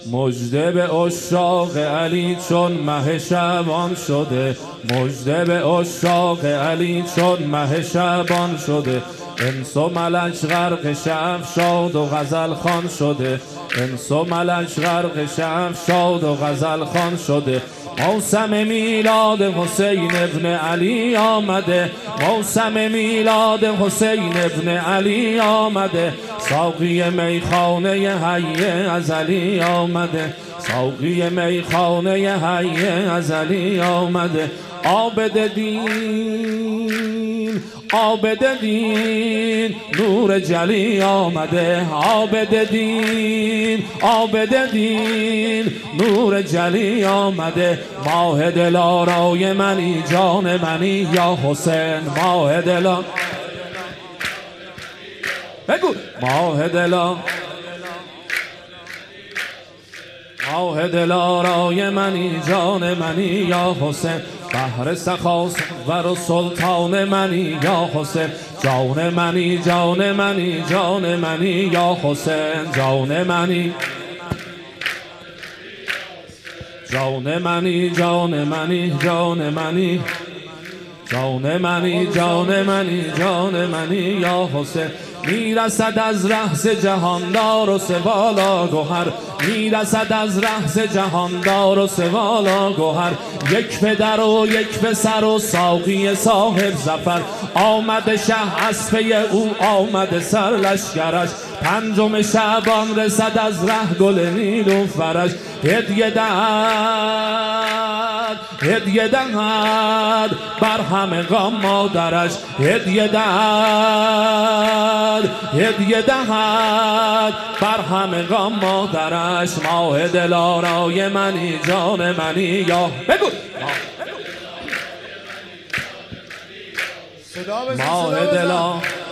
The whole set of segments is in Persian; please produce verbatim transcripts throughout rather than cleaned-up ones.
مژده به عشاق علی چون مه شعبان شده، مژده به عشاق علی چون مه شعبان شده. انس و ملک غرق شب شاد و غزل خوان شده، انس و ملک غرق شب شاد و غزل خوان شده. موسم میلاد حسین ابن علی آمده، موسم میلاد حسین ابن علی آمده. ساقی میخانه حی ازلی آمده، ساقی میخانه حی ازلی آمده. عابد دین، عابد دین نور جلی آمده، عابد دین، عابد دین نور جلی آمده. ماه دلارای منی جان منی یا حسین، ماه دلا بگو ماه دلا، ماه دلارای منی جان منی یا حسین. بحر سخاس ور و سلطان منی یا حسین، جان منی جان منی جان منی یا حسین. جان منی جان منی جان منی جان منی جان منی جان منی جان منی یا حسین. میرسد از رأس جهاندار و سوالا گوهر، میرسد از رأس جهاندار و سوالا گوهر. یک پدر و یک پسر و ساقی صاحب ظفر، آمد شه از پی او آمد سر لشکرش. پنجم شعبان رسد از ره گل نیلوفرش. هدیه دهد هدیه دهد بر همه غم مادرش، هدیه دهد هدیه دهد بر همه غم مادرش. ماه دلارای منی جان منی یا بگو ماه دلا،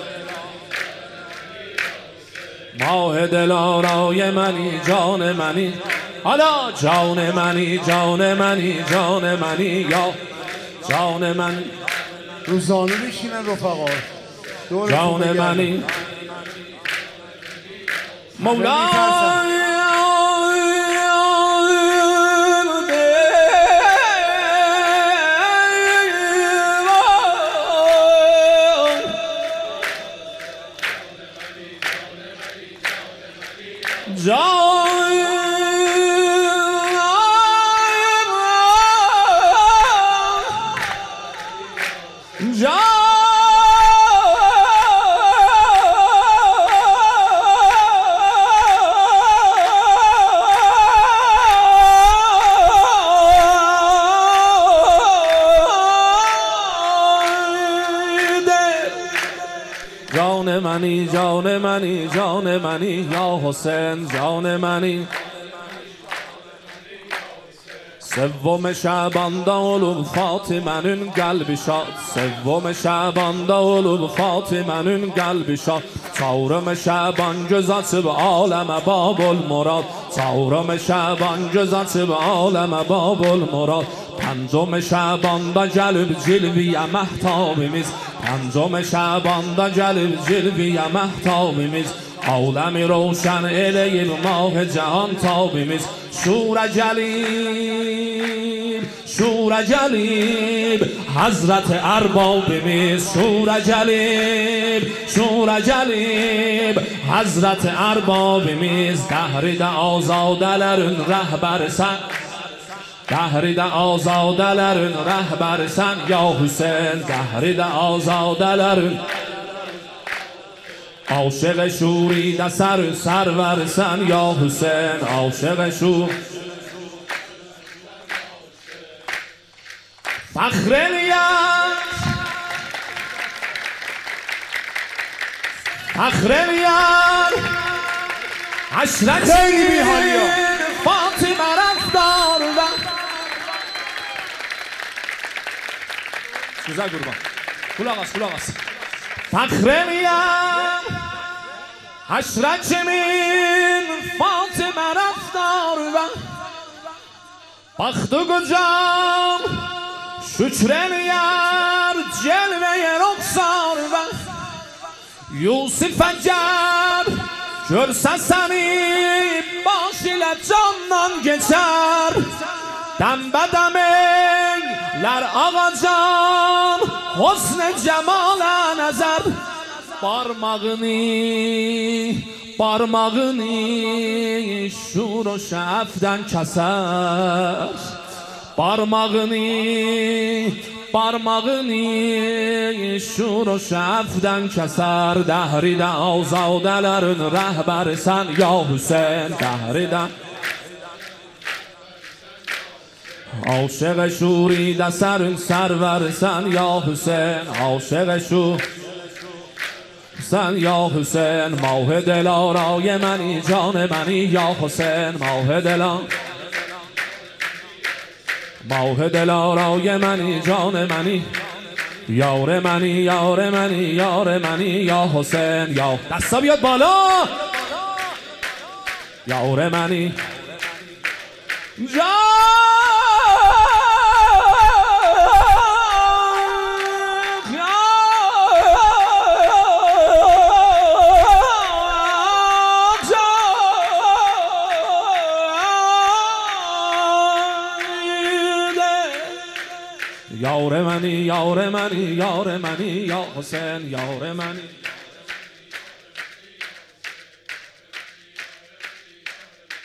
ماه دلارای منی جان منی. حالا جان منی جان منی جان منی یا جان من. روزانه بشینن رفقا جان منی مولا جان منی جان منی جان منی یا حسین. جان منی سوم شعبان دولو فاطمنün قلبی شاد، سوم شعبان دولو فاطمنün قلبی شاد. چهارم شعبان göz açıb aləmə babul murad، چهارم şaban göz açıb aləmə babul murad. پنجم şabanda gəlib cilviyə məhtabimiz، پنجم şabanda gəlib cilviyə məhtabimiz. Aləmi roşan eləyib mah cahan tabimiz. Şura gəlib, şura gəlib Hazret Ərbabimiz. Şura gəlib, şura gəlib Hazret Ərbabimiz. Dəhridə azadələrin rəhbərisən, dəhridə azadələrin rəhbərisən ya Hüseyin. Dəhridə azadələrin عاشق شوریده سر سرورسن یا حسین. عاشق شور فخر الید، فخر الید حشرت فاطمه رفتار و güzel kurban. Kulak as, kulak as. فخریم حشرتیmin فاطمه رفتار و بخت و گجام şükreliyar celveye roksan ve Yusuf Acar Görseseni baş ile candan geçer Dem bedemeler ağacan Hosne cemale nezer Parmağını Parmağını şur o şefden keser Parmağını Parmağını şur o şefden keser Dehride azadelerin rehberi sen ya Hüseyin Dehride Aşık şuride serin serveri sen ya Hüseyin Aşık şur sen ya Hüseyin Mauh دلارای منی جان منی یا حسین ماه دلار ماه دلارای منی جان منی یار منی یار منی یار منی یا حسین یا دستا بیاد بالا یار منی جان یار منی یار منی یار منی یا حسین یار منی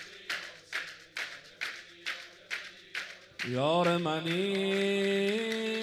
یار منی